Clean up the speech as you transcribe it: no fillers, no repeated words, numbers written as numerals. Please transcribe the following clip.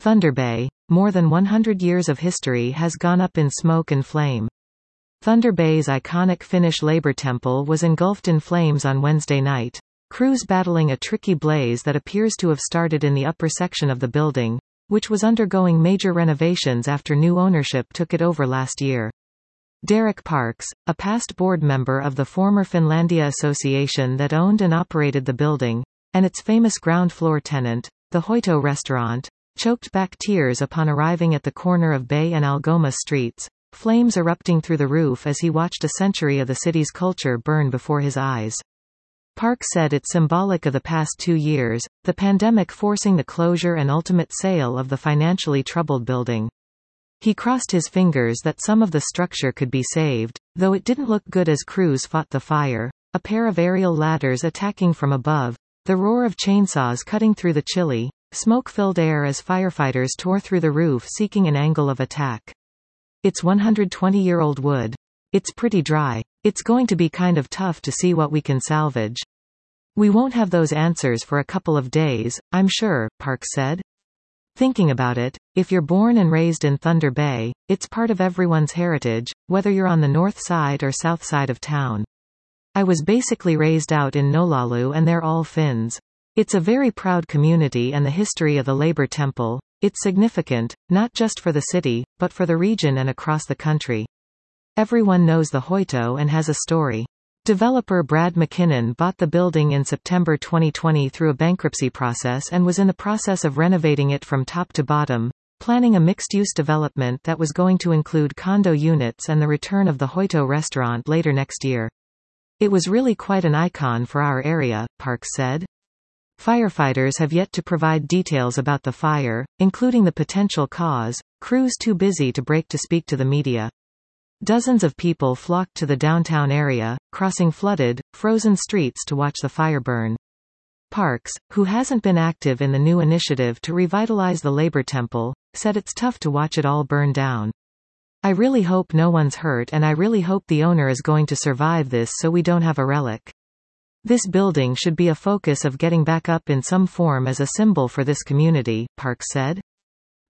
Thunder Bay, more than 100 years of history has gone up in smoke and flame. Thunder Bay's iconic Finnish Labour Temple was engulfed in flames on Wednesday night. Crews battling a tricky blaze that appears to have started in the upper section of the building, which was undergoing major renovations after new ownership took it over last year. Derek Parks, a past board member of the former Finlandia Association that owned and operated the building, and its famous ground floor tenant, the Hoito restaurant, choked back tears upon arriving at the corner of Bay and Algoma streets, flames erupting through the roof as he watched a century of the city's culture burn before his eyes. Parks said it's symbolic of the past 2 years, the pandemic forcing the closure and ultimate sale of the financially troubled building. He crossed his fingers that some of the structure could be saved, though it didn't look good as crews fought the fire, a pair of aerial ladders attacking from above, the roar of chainsaws cutting through the chilly, smoke-filled air as firefighters tore through the roof seeking an angle of attack. It's 120-year-old wood. It's pretty dry. It's going to be kind of tough to see what we can salvage. We won't have those answers for a couple of days, I'm sure, Parks said. Thinking about it, if you're born and raised in Thunder Bay, it's part of everyone's heritage, whether you're on the north side or south side of town. I was basically raised out in Nolalu and they're all Finns. It's a very proud community and the history of the Labour Temple, it's significant, not just for the city, but for the region and across the country. Everyone knows the Hoito and has a story. Developer Brad McKinnon bought the building in September 2020 through a bankruptcy process and was in the process of renovating it from top to bottom, planning a mixed-use development that was going to include condo units and the return of the Hoito restaurant later next year. It was really quite an icon for our area, Parks said. Firefighters have yet to provide details about the fire, including the potential cause, crews too busy to break to speak to the media. Dozens of people flocked to the downtown area, crossing flooded, frozen streets to watch the fire burn. Parks, who hasn't been active in the new initiative to revitalize the Labour Temple, said it's tough to watch it all burn down. I really hope no one's hurt and I really hope the owner is going to survive this so we don't have a relic. This building should be a focus of getting back up in some form as a symbol for this community, Parks said.